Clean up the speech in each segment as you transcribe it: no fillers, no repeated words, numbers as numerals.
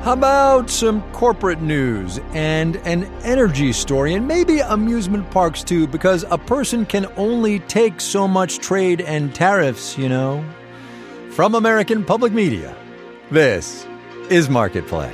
How about some corporate news and an energy story and maybe amusement parks too, because a person can only take so much trade and tariffs, you know. From American Public Media, this is Marketplace.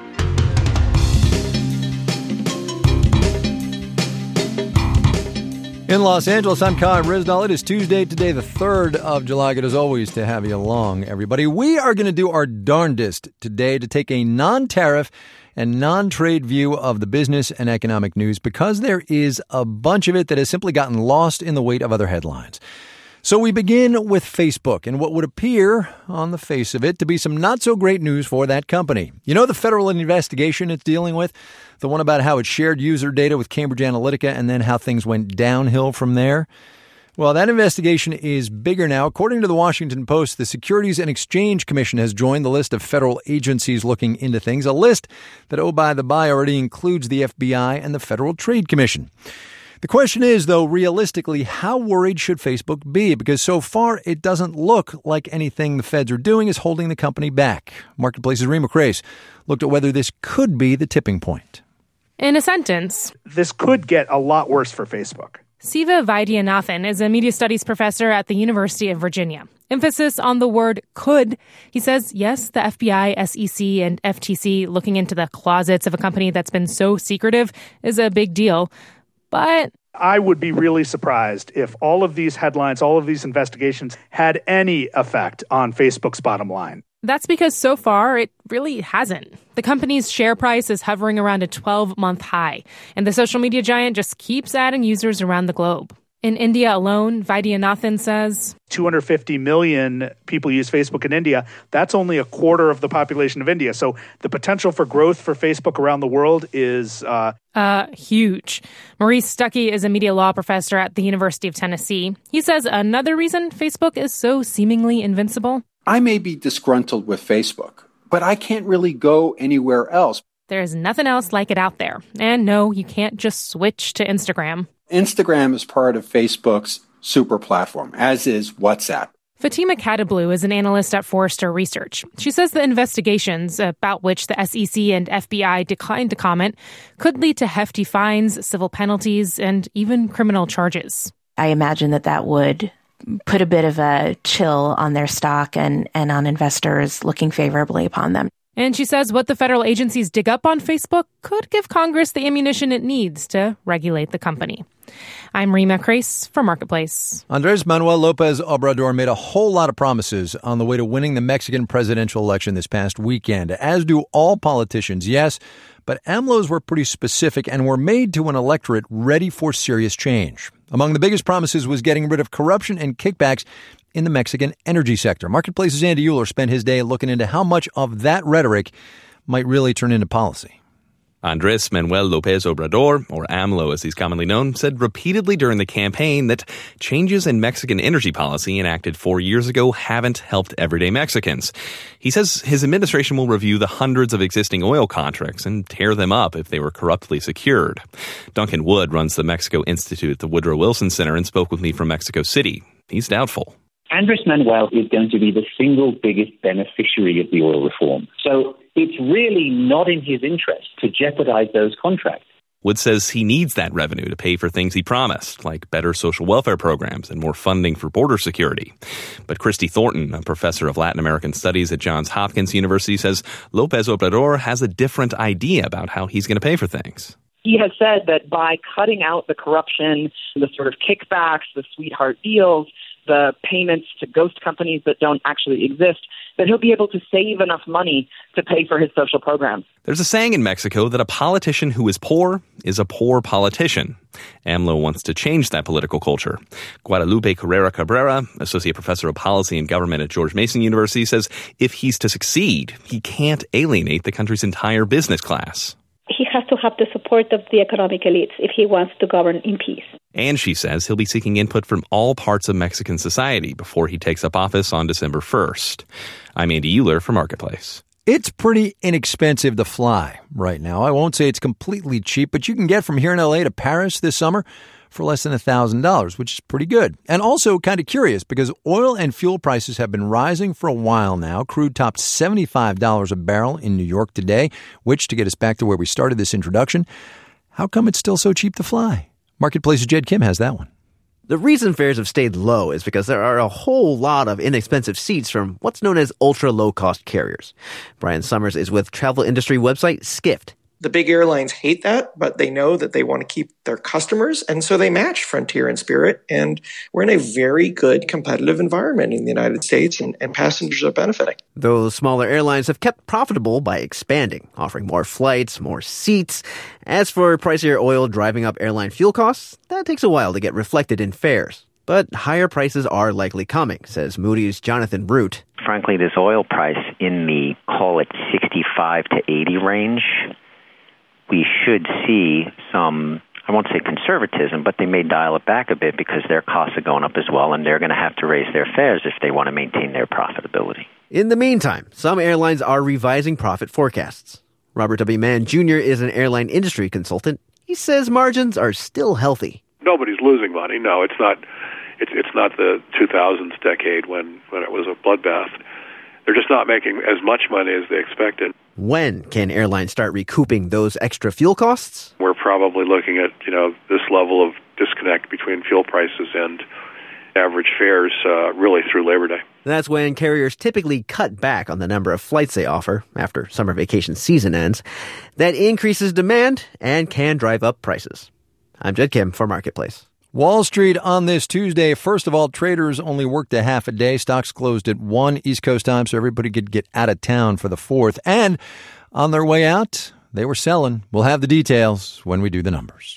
In Los Angeles, I'm Kai Rizdal. It is Tuesday, today the 3rd of July. Good as always to have you along, everybody. We are going to do our darndest today to take a non-tariff and non-trade view of the business and economic news because there is a bunch of it that has simply gotten lost in the weight of other headlines. So we begin with Facebook and what would appear on the face of it to be some not so great news for that company. You know the federal investigation it's dealing with? The one about how it shared user data with Cambridge Analytica and then how things went downhill from there? Well, that investigation is bigger now. According to the Washington Post, the Securities and Exchange Commission has joined the list of federal agencies looking into things, a list that, oh, by the by, already includes the FBI and the Federal Trade Commission. The question is, though, realistically, how worried should Facebook be? Because so far, it doesn't look like anything the feds are doing is holding the company back. Marketplace's Rima Crace looked at whether this could be the tipping point. In a sentence, this could get a lot worse for Facebook. Siva Vaidyanathan is a media studies professor at the University of Virginia. Emphasis on the word could. He says, yes, the FBI, SEC, and FTC looking into the closets of a company that's been so secretive is a big deal. But I would be really surprised if all of these headlines, all of these investigations had any effect on Facebook's bottom line. That's because so far, it really hasn't. The company's share price is hovering around a 12-month high, and the social media giant just keeps adding users around the globe. In India alone, Vaidyanathan says 250 million people use Facebook in India. That's only a quarter of the population of India. So the potential for growth for Facebook around the world is huge. Maurice Stuckey is a media law professor at the University of Tennessee. He says another reason Facebook is so seemingly invincible. I may be disgruntled with Facebook, but I can't really go anywhere else. There's nothing else like it out there. And no, you can't just switch to Instagram. Instagram is part of Facebook's super platform, as is WhatsApp. Fatima Kadablu is an analyst at Forrester Research. She says the investigations, about which the SEC and FBI declined to comment, could lead to hefty fines, civil penalties, and even criminal charges. I imagine that would put a bit of a chill on their stock and on investors looking favorably upon them. And she says what the federal agencies dig up on Facebook could give Congress the ammunition it needs to regulate the company. I'm Rima Crace for Marketplace. Andres Manuel Lopez Obrador made a whole lot of promises on the way to winning the Mexican presidential election this past weekend, as do all politicians, yes, but AMLO's were pretty specific and were made to an electorate ready for serious change. Among the biggest promises was getting rid of corruption and kickbacks in the Mexican energy sector. Marketplace's Andy Euler spent his day looking into how much of that rhetoric might really turn into policy. Andres Manuel Lopez Obrador, or AMLO as he's commonly known, said repeatedly during the campaign that changes in Mexican energy policy enacted 4 years ago haven't helped everyday Mexicans. He says his administration will review the hundreds of existing oil contracts and tear them up if they were corruptly secured. Duncan Wood runs the Mexico Institute at the Woodrow Wilson Center and spoke with me from Mexico City. He's doubtful. Andres Manuel is going to be the single biggest beneficiary of the oil reform. So it's really not in his interest to jeopardize those contracts. Wood says he needs that revenue to pay for things he promised, like better social welfare programs and more funding for border security. But Christy Thornton, a professor of Latin American studies at Johns Hopkins University, says Lopez Obrador has a different idea about how he's going to pay for things. He has said that by cutting out the corruption, the sort of kickbacks, the sweetheart deals, the payments to ghost companies that don't actually exist, that he'll be able to save enough money to pay for his social programs. There's a saying in Mexico that a politician who is a poor politician. AMLO wants to change that political culture. Guadalupe Carrera Cabrera, associate professor of policy and government at George Mason University, says if he's to succeed, he can't alienate the country's entire business class. He has to have the support of the economic elites if he wants to govern in peace. And she says he'll be seeking input from all parts of Mexican society before he takes up office on December 1st. I'm Andy Euler for Marketplace. It's pretty inexpensive to fly right now. I won't say it's completely cheap, but you can get from here in L.A. to Paris this summer for less than $1,000, which is pretty good. And also kind of curious because oil and fuel prices have been rising for a while now. Crude topped $75 a barrel in New York today, which, to get us back to where we started this introduction, how come it's still so cheap to fly? Marketplace's Jed Kim has that one. The reason fares have stayed low is because there are a whole lot of inexpensive seats from what's known as ultra-low-cost carriers. Brian Summers is with travel industry website Skift. The big airlines hate that, but they know that they want to keep their customers, and so they match Frontier and Spirit, and we're in a very good competitive environment in the United States, and passengers are benefiting. Those smaller airlines have kept profitable by expanding, offering more flights, more seats. As for pricier oil driving up airline fuel costs, that takes a while to get reflected in fares. But higher prices are likely coming, says Moody's Jonathan Brute. Frankly, this oil price in the, call it 65 to 80 range, we should see some, I won't say conservatism, but they may dial it back a bit because their costs are going up as well, and they're going to have to raise their fares if they want to maintain their profitability. In the meantime, some airlines are revising profit forecasts. Robert W. Mann Jr. is an airline industry consultant. He says margins are still healthy. Nobody's losing money. No, it's not. It's not the 2000s decade when it was a bloodbath. They're just not making as much money as they expected. When can airlines start recouping those extra fuel costs? We're probably looking at, this level of disconnect between fuel prices and average fares really through Labor Day. That's when carriers typically cut back on the number of flights they offer after summer vacation season ends. That increases demand and can drive up prices. I'm Jed Kim for Marketplace. Wall Street on this Tuesday. First of all, traders only worked a half a day. Stocks closed at 1 East Coast time, so everybody could get out of town for the 4th. And on their way out, they were selling. We'll have the details when we do the numbers.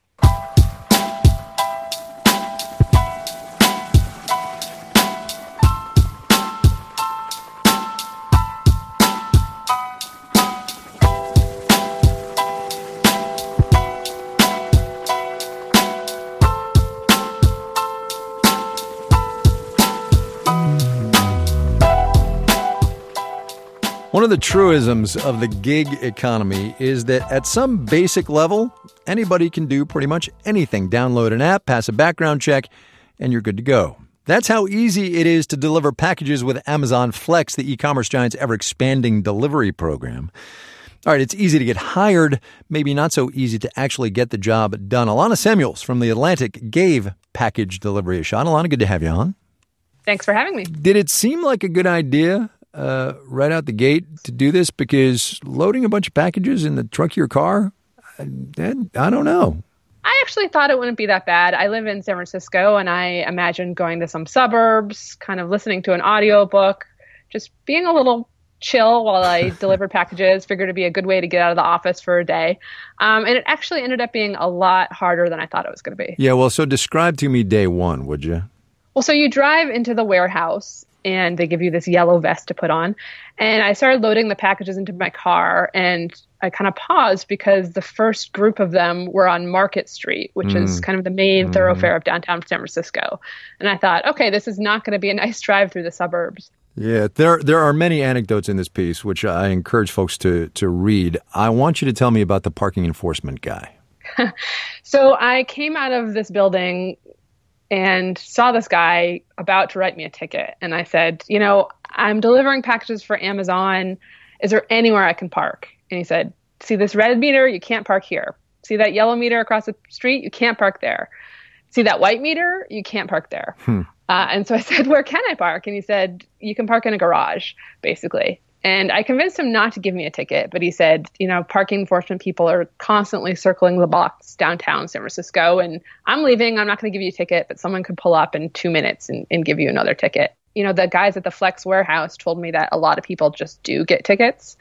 One of the truisms of the gig economy is that at some basic level, anybody can do pretty much anything. Download an app, pass a background check, and you're good to go. That's how easy it is to deliver packages with Amazon Flex, the e-commerce giant's ever-expanding delivery program. All right, it's easy to get hired, maybe not so easy to actually get the job done. Alana Samuels from The Atlantic gave package delivery a shot. Alana, good to have you on. Thanks for having me. Did it seem like a good idea right out the gate to do this? Because loading a bunch of packages in the trunk of your car, I don't know. I actually thought it wouldn't be that bad. I live in San Francisco, and I imagined going to some suburbs, kind of listening to an audiobook, just being a little chill while I delivered packages. Figured it'd be a good way to get out of the office for a day. And it actually ended up being a lot harder than I thought it was going to be. Yeah, well, so describe to me day one, would you? Well, so you drive into the warehouse, and they give you this yellow vest to put on. And I started loading the packages into my car, and I kind of paused because the first group of them were on Market Street, which is kind of the main thoroughfare of downtown San Francisco. And I thought, okay, this is not going to be a nice drive through the suburbs. Yeah, there are many anecdotes in this piece, which I encourage folks to read. I want you to tell me about the parking enforcement guy. So I came out of this building and saw this guy about to write me a ticket. And I said, I'm delivering packages for Amazon. Is there anywhere I can park? And he said, see this red meter? You can't park here. See that yellow meter across the street? You can't park there. See that white meter? You can't park there. And so I said, where can I park? And he said, you can park in a garage, basically. And I convinced him not to give me a ticket, but he said, parking enforcement people are constantly circling the blocks downtown San Francisco, and I'm leaving. I'm not going to give you a ticket, but someone could pull up in 2 minutes and give you another ticket. The guys at the Flex warehouse told me that a lot of people just do get tickets,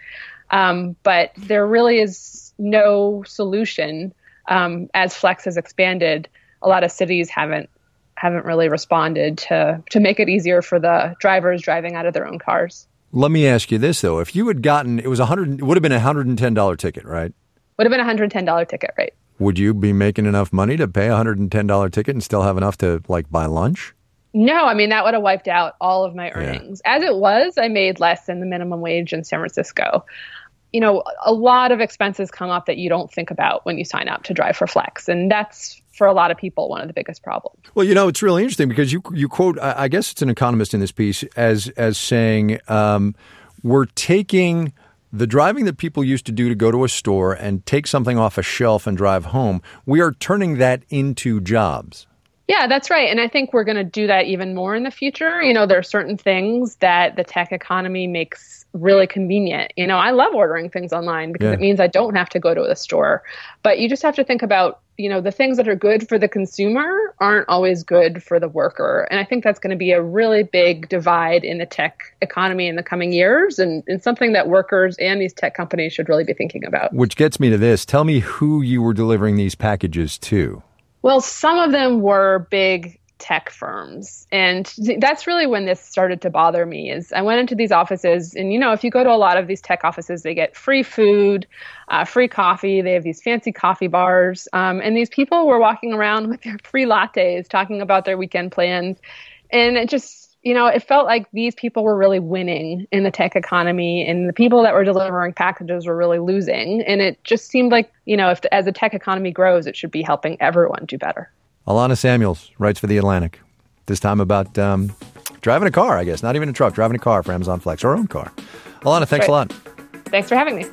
but there really is no solution. As Flex has expanded, a lot of cities haven't really responded to make it easier for the drivers driving out of their own cars. Let me ask you this, though. If you had gotten, it would have been a $110 ticket, right? Would have been a $110 ticket, right? Would you be making enough money to pay a $110 ticket and still have enough to, buy lunch? No, that would have wiped out all of my earnings. Yeah. As it was, I made less than the minimum wage in San Francisco. a lot of expenses come up that you don't think about when you sign up to drive for Flex. And that's, for a lot of people, one of the biggest problems. Well, it's really interesting because you quote, I guess it's an economist in this piece, as saying we're taking the driving that people used to do to go to a store and take something off a shelf and drive home. We are turning that into jobs. Yeah, that's right. And I think we're going to do that even more in the future. There are certain things that the tech economy makes really convenient. I love ordering things online because it means I don't have to go to the store. But you just have to think about, the things that are good for the consumer aren't always good for the worker. And I think that's going to be a really big divide in the tech economy in the coming years, and something that workers and these tech companies should really be thinking about. Which gets me to this. Tell me who you were delivering these packages to. Well, some of them were big tech firms. And that's really when this started to bother me. Is I went into these offices, and if you go to a lot of these tech offices, they get free food, free coffee. They have these fancy coffee bars. And these people were walking around with their free lattes, talking about their weekend plans. And it just, it felt like these people were really winning in the tech economy, and the people that were delivering packages were really losing. And it just seemed like, as the tech economy grows, it should be helping everyone do better. Alana Samuels writes for The Atlantic, this time about driving a car, I guess. Not even a truck, driving a car for Amazon Flex, our own car. Alana, thanks a lot. Thanks for having me.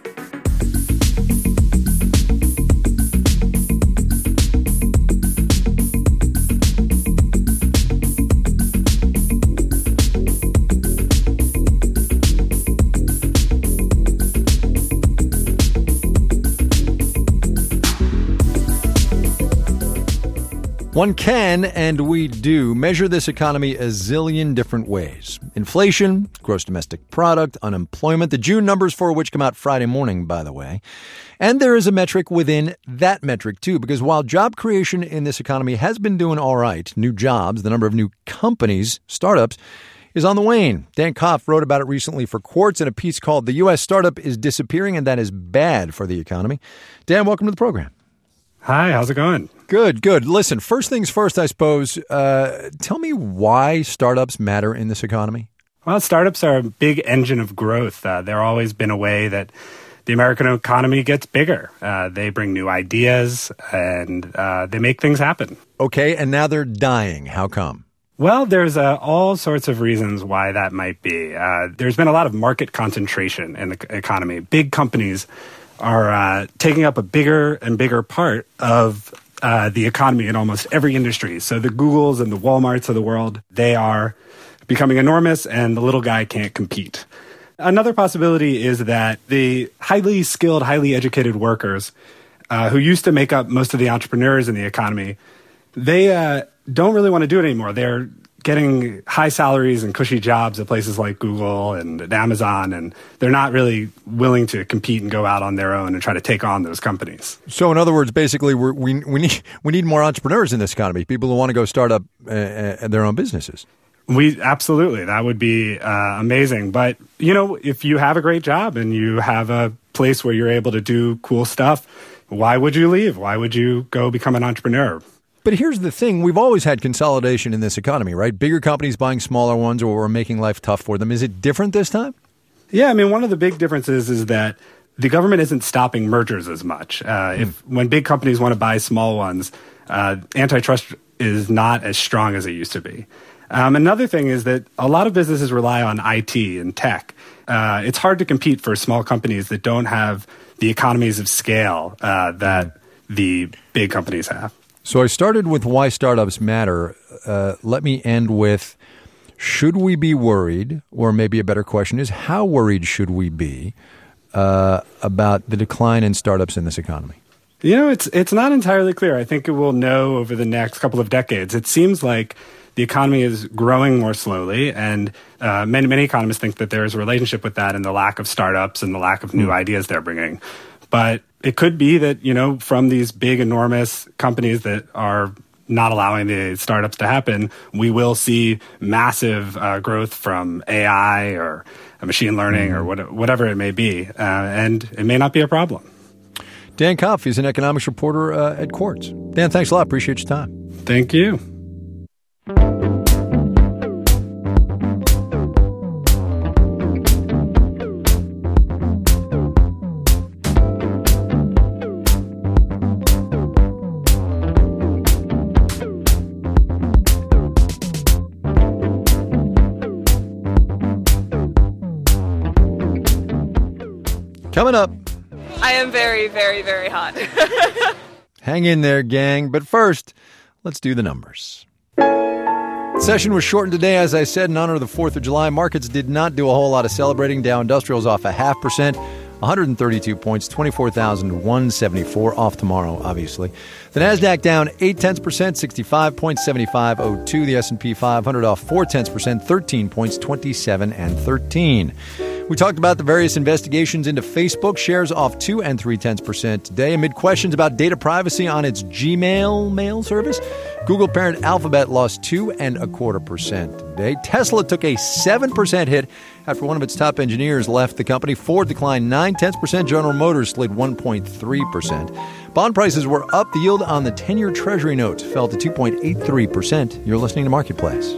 One can, and we do, measure this economy a zillion different ways. Inflation, gross domestic product, unemployment, the June numbers for which come out Friday morning, by the way. And there is a metric within that metric, too, because while job creation in this economy has been doing all right, new jobs, the number of new companies, startups, is on the wane. Dan Kopf wrote about it recently for Quartz in a piece called "The U.S. Startup is Disappearing, and That is Bad for the Economy." Dan, welcome to the program. Hi, how's it going? Good. Listen, first things first, I suppose. Tell me why startups matter in this economy. Well, startups are a big engine of growth. They're always been a way that the American economy gets bigger. They bring new ideas, and they make things happen. Okay, and now they're dying. How come? Well, there's all sorts of reasons why that might be. There's been a lot of market concentration in the economy. Big companies are taking up a bigger and bigger part of the economy in almost every industry. So the Googles and the Walmarts of the world, they are becoming enormous, and the little guy can't compete. Another possibility is that the highly skilled, highly educated workers who used to make up most of the entrepreneurs in the economy, they don't really want to do it anymore. They're getting high salaries and cushy jobs at places like Google and Amazon, and they're not really willing to compete and go out on their own and try to take on those companies. So in other words, basically, we need more entrepreneurs in this economy, people who want to go start up their own businesses. Absolutely. That would be amazing. But, if you have a great job and you have a place where you're able to do cool stuff, why would you leave? Why would you go become an entrepreneur? But here's the thing. We've always had consolidation in this economy, right? Bigger companies buying smaller ones, or we're making life tough for them. Is it different this time? Yeah, one of the big differences is that the government isn't stopping mergers as much. When big companies want to buy small ones, antitrust is not as strong as it used to be. Another thing is that a lot of businesses rely on IT and tech. It's hard to compete for small companies that don't have the economies of scale that the big companies have. So I started with why startups matter. Let me end with, should we be worried, or maybe a better question is, how worried should we be about the decline in startups in this economy? It's not entirely clear. I think we'll know over the next couple of decades. It seems like the economy is growing more slowly, and many economists think that there is a relationship with that and the lack of startups and the lack of new ideas they're bringing. But it could be that, from these big, enormous companies that are not allowing the startups to happen, we will see massive growth from AI or machine learning or whatever it may be. And it may not be a problem. Dan Kopf is an economics reporter at Quartz. Dan, thanks a lot. Appreciate your time. Thank you. Coming up. I am very, very, very hot. Hang in there, gang. But first, let's do the numbers. Session was shortened today, as I said, in honor of the 4th of July. Markets did not do a whole lot of celebrating. Dow Industrial's off 0.5%, 132 points, 24,174. Off tomorrow, obviously. The Nasdaq down 0.8%, 65.7502. The S&P 500 off 0.4%, 13 points, 27 and 13. We talked about the various investigations into Facebook. Shares off 2 0.3% today amid questions about data privacy on its Gmail mail service. Google parent Alphabet lost 2.25% today. Tesla took a 7% hit after one of its top engineers left the company. Ford declined 0.9%. General Motors slid 1.3%. Bond prices were up. The yield on the 10-year Treasury notes fell to 2.83%. You're listening to Marketplace.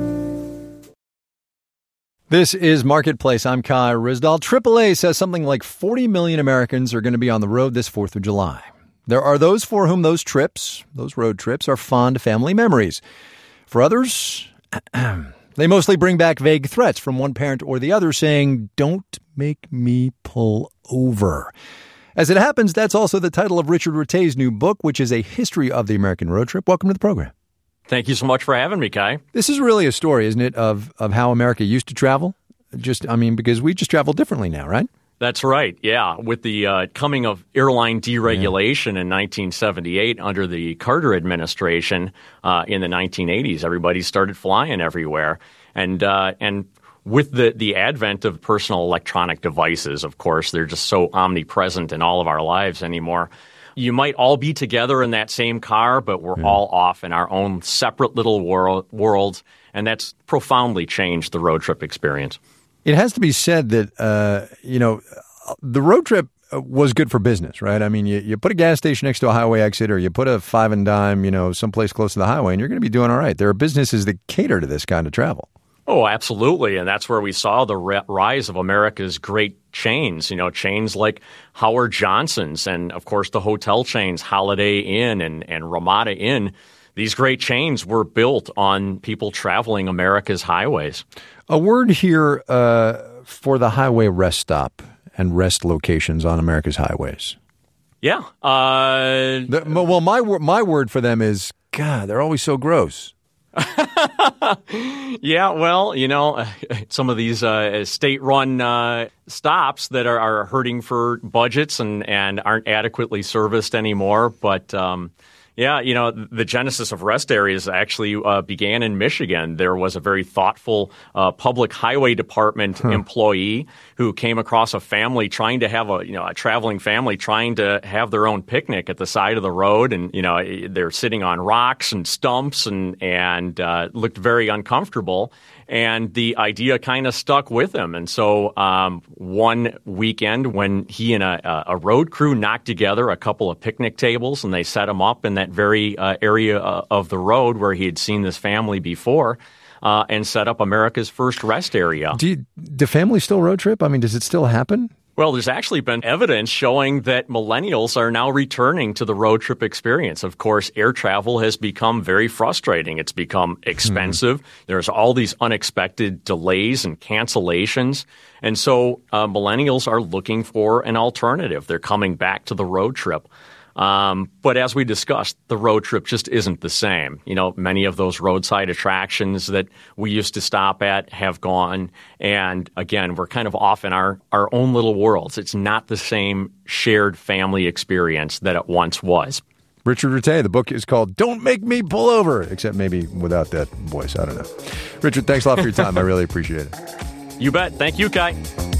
This is Marketplace. I'm Kai Ryssdal. AAA says something like 40 million Americans are going to be on the road this 4th of July. There are those for whom those road trips, are fond family memories. For others, they mostly bring back vague threats from one parent or the other saying, "Don't make me pull over." As it happens, that's also the title of Richard Rattay's new book, which is a history of the American road trip. Welcome to the program. Thank you so much for having me, Kai. This is really a story, isn't it, of how America used to travel? Because we just travel differently now, right? That's right, yeah. With the coming of airline deregulation in 1978 under the Carter administration in the 1980s, everybody started flying everywhere. And with the advent of personal electronic devices, of course, they're just so omnipresent in all of our lives anymore. You might all be together in that same car, but we're all off in our own separate little worlds, and that's profoundly changed the road trip experience. It has to be said that, the road trip was good for business, right? I mean, you put a gas station next to a highway exit or you put a five and dime, someplace close to the highway, and you're going to be doing all right. There are businesses that cater to this kind of travel. Oh, absolutely. And that's where we saw the rise of America's great chains, chains like Howard Johnson's and, of course, the hotel chains, Holiday Inn and Ramada Inn. These great chains were built on people traveling America's highways. A word here for the highway rest stop and rest locations on America's highways. Yeah. My word for them is, God, they're always so gross. Yeah, well, some of these state-run stops that are hurting for budgets and aren't adequately serviced anymore. But, the genesis of rest areas actually began in Michigan. There was a very thoughtful public highway department employee who came across a family trying to have a traveling family trying to have their own picnic at the side of the road. And, they're sitting on rocks and stumps and looked very uncomfortable. And the idea kind of stuck with him. And so one weekend when he and a road crew knocked together a couple of picnic tables and they set them up in that very area of the road where he had seen this family before and set up America's first rest area. Do families still road trip? I mean, does it still happen? Well, there's actually been evidence showing that millennials are now returning to the road trip experience. Of course, air travel has become very frustrating. It's become expensive. There's all these unexpected delays and cancellations. And so millennials are looking for an alternative. They're coming back to the road trip. But as we discussed, the road trip just isn't the same. Many of those roadside attractions that we used to stop at have gone. And again, we're kind of off in our own little worlds. It's not the same shared family experience that it once was. Richard Rattay, the book is called Don't Make Me Pull Over, except maybe without that voice. I don't know. Richard, thanks a lot for your time. I really appreciate it. You bet. Thank you, Kai.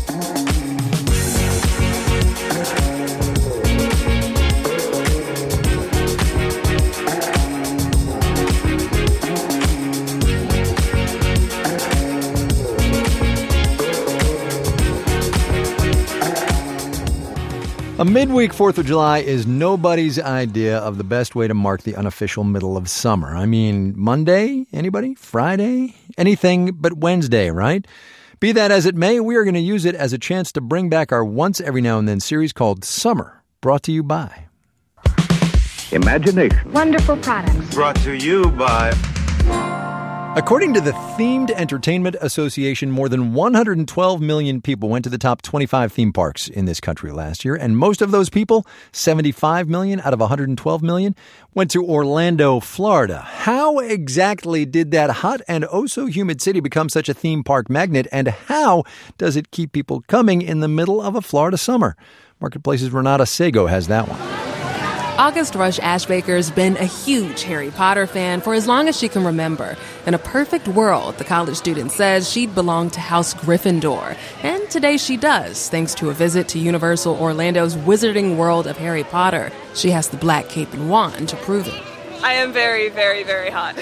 A midweek 4th of July is nobody's idea of the best way to mark the unofficial middle of summer. I mean, Monday? Anybody? Friday? Anything but Wednesday, right? Be that as it may, we are going to use it as a chance to bring back our Once Every Now and Then series called Summer, brought to you by Imagination. Wonderful products. Brought to you by According to the Themed Entertainment Association, more than 112 million people went to the top 25 theme parks in this country last year. And most of those people, 75 million out of 112 million, went to Orlando, Florida. How exactly did that hot and oh-so-humid city become such a theme park magnet? And how does it keep people coming in the middle of a Florida summer? Marketplace's Renata Sego has that one. August Rush Ashbaker's been a huge Harry Potter fan for as long as she can remember. In a perfect world, the college student says she'd belong to House Gryffindor. And today she does, thanks to a visit to Universal Orlando's Wizarding World of Harry Potter. She has the black cape and wand to prove it. I am very, very, very hot.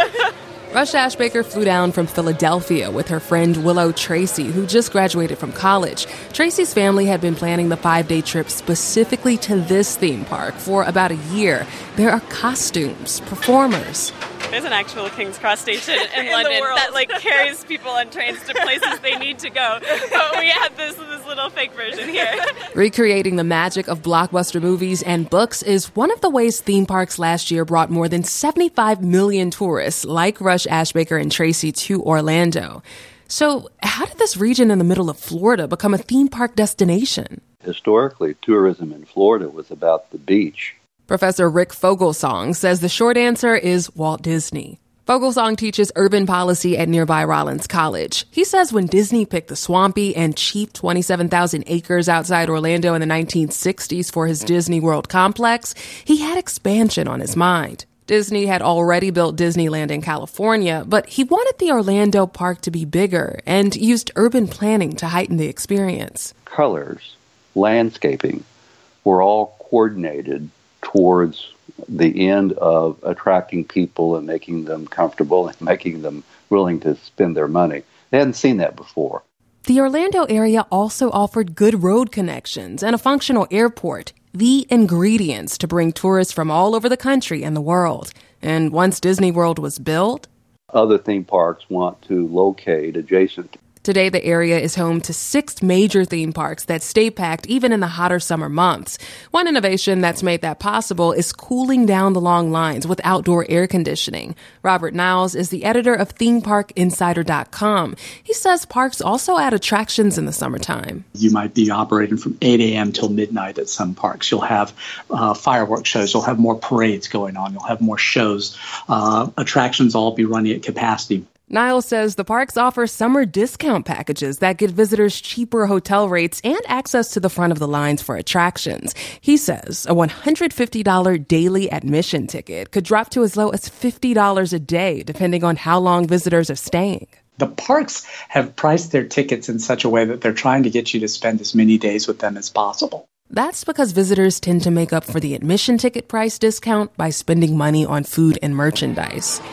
Rush Ashbaker flew down from Philadelphia with her friend Willow Tracy, who just graduated from college. Tracy's family had been planning the 5-day trip specifically to this theme park for about a year. There are costumes, performers. There's an actual King's Cross station in London that carries people on trains to places they need to go. But we have this little fake version here. Recreating the magic of blockbuster movies and books is one of the ways theme parks last year brought more than 75 million tourists like Rush Ashbaker and Tracy to Orlando. So how did this region in the middle of Florida become a theme park destination? Historically, tourism in Florida was about the beach. Professor Rick Fogelsong says the short answer is Walt Disney. Fogelsong teaches urban policy at nearby Rollins College. He says when Disney picked the swampy and cheap 27,000 acres outside Orlando in the 1960s for his Disney World complex, he had expansion on his mind. Disney had already built Disneyland in California, but he wanted the Orlando park to be bigger and used urban planning to heighten the experience. Colors, landscaping were all coordinated towards the end of attracting people and making them comfortable and making them willing to spend their money. They hadn't seen that before. The Orlando area also offered good road connections and a functional airport, the ingredients to bring tourists from all over the country and the world. And once Disney World was built, other theme parks want to locate adjacent. Today, the area is home to 6 major theme parks that stay packed even in the hotter summer months. One innovation that's made that possible is cooling down the long lines with outdoor air conditioning. Robert Niles is the editor of ThemeParkInsider.com. He says parks also add attractions in the summertime. You might be operating from 8 a.m. till midnight at some parks. You'll have fireworks shows. You'll have more parades going on. You'll have more shows. Attractions all be running at capacity. Niles says the parks offer summer discount packages that give visitors cheaper hotel rates and access to the front of the lines for attractions. He says a $150 daily admission ticket could drop to as low as $50 a day, depending on how long visitors are staying. The parks have priced their tickets in such a way that they're trying to get you to spend as many days with them as possible. That's because visitors tend to make up for the admission ticket price discount by spending money on food and merchandise.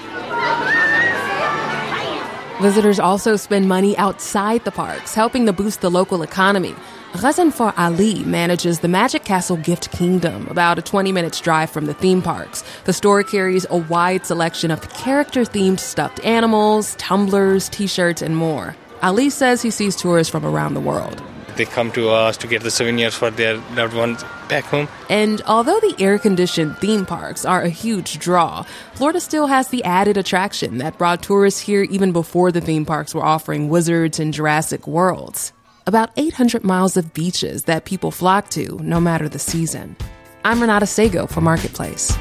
Visitors also spend money outside the parks, helping to boost the local economy. Ghazanfar Ali manages the Magic Castle Gift Kingdom, about a 20-minute drive from the theme parks. The store carries a wide selection of character-themed stuffed animals, tumblers, T-shirts, and more. Ali says he sees tourists from around the world. They come to us to get the souvenirs for their loved ones back home. And although the air-conditioned theme parks are a huge draw, Florida still has the added attraction that brought tourists here even before the theme parks were offering Wizards and Jurassic Worlds. About 800 miles of beaches that people flock to, no matter the season. I'm Renata Sego for Marketplace.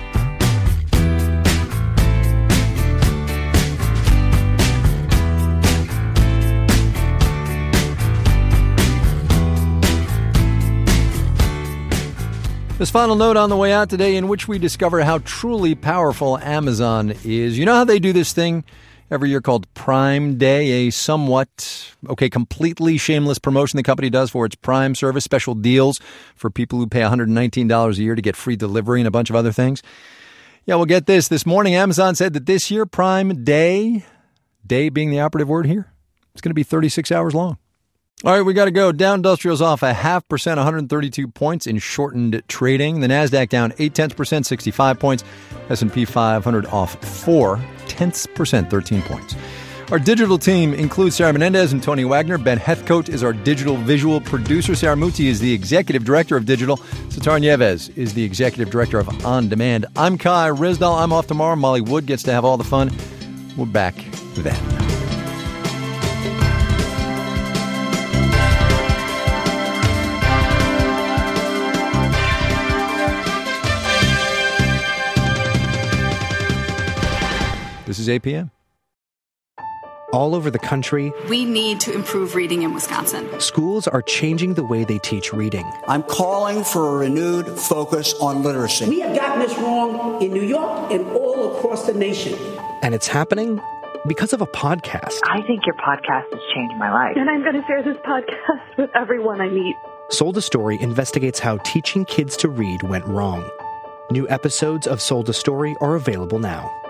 This final note on the way out today, in which we discover how truly powerful Amazon is. You know how they do this thing every year called Prime Day, a somewhat, completely shameless promotion the company does for its Prime service, special deals for people who pay $119 a year to get free delivery and a bunch of other things. Yeah, well, get this. This morning, Amazon said that this year, Prime Day being the operative word here, it's going to be 36 hours long. All right, we got to go. Dow Industrial's off 0.5%, 132 points in shortened trading. The Nasdaq down 0.8%, 65 points. S&P 500 off 0.4%, 13 points. Our digital team includes Sarah Menendez and Tony Wagner. Ben Heathcote is our digital visual producer. Sarah Muti is the executive director of digital. Sitar Nieves is the executive director of On Demand. I'm Kai Rizdal. I'm off tomorrow. Molly Wood gets to have all the fun. We're back then. This is APM. All over the country, we need to improve reading in Wisconsin. Schools are changing the way they teach reading. I'm calling for a renewed focus on literacy. We have gotten this wrong in New York and all across the nation. And it's happening because of a podcast. I think your podcast has changed my life. And I'm going to share this podcast with everyone I meet. Sold a Story investigates how teaching kids to read went wrong. New episodes of Sold a Story are available now.